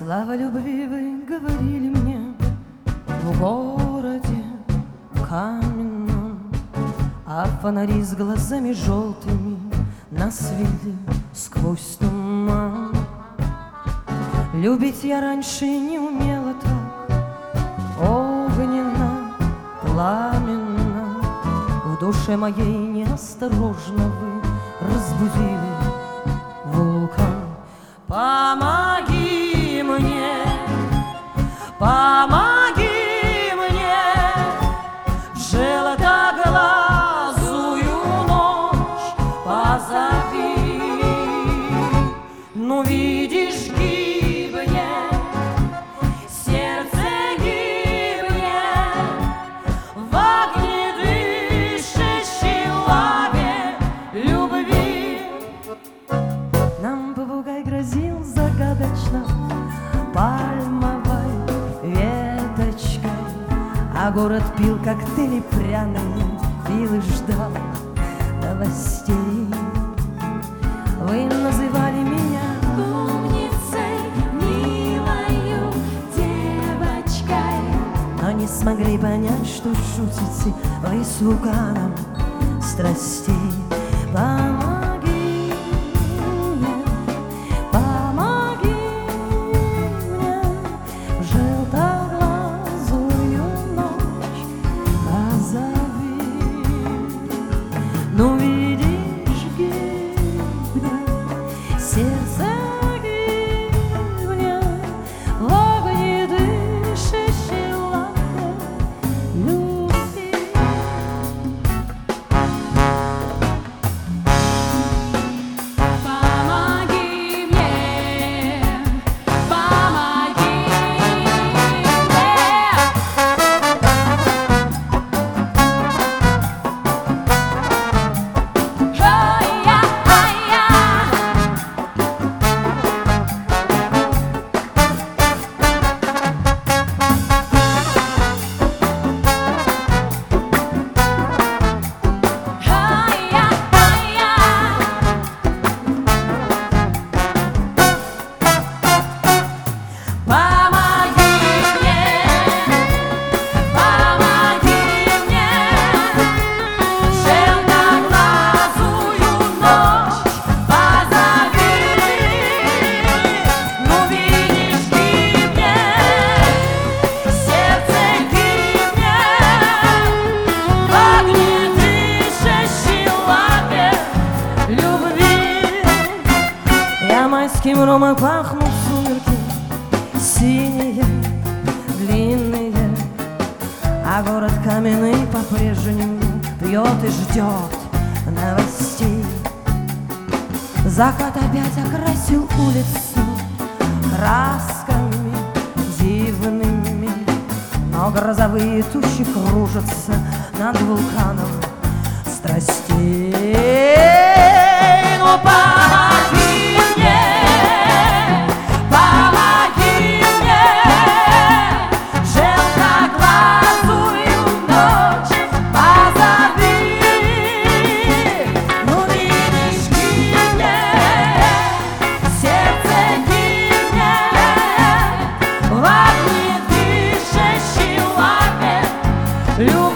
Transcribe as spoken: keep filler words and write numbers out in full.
Слава любви, вы говорили мне, в городе каменном, а фонари с глазами желтыми нас вели сквозь туман. Любить я раньше не умела так огненно, пламенно. В душе моей неосторожно вы разбудили вулкан. Помоги мне, помоги мне, желтоглазую ночь позови. Ну, видишь, гибнет, сердце гибнет в огнедышащей лаве любви. Нам попугай грозил загадочно пальмовой веточкой, а город пил коктейли пряные, пил и ждал новостей. Вы называли меня умницей, милою девочкой, но не смогли понять, что шутите вы с вулканом страстей. Помоги мне, помоги мне, желтоглазую ночь позови. Ну, видишь, гибнет, сердце гибнет в огнедышащей лаве любви. помоги мне, помоги мне. Ой-я-ай-я. Помоги мне, помоги мне, желтоглазую ночь позови. Ну, видишь, гибнет, сердце гибнет в огнедышащей лаве любви. Я майским ромом пахну в сумерки, синие, длинные, а город каменный по-прежнему пьет и ждет новостей. Закат опять окрасил улицу красками дивными, но грозовые тучи кружатся над вулканом страстей. Ну, помоги мне, помоги мне, желтоглазую ночь позови. Ну, видишь, гибнет, сердце гибнет в огнедышащей лаве любви.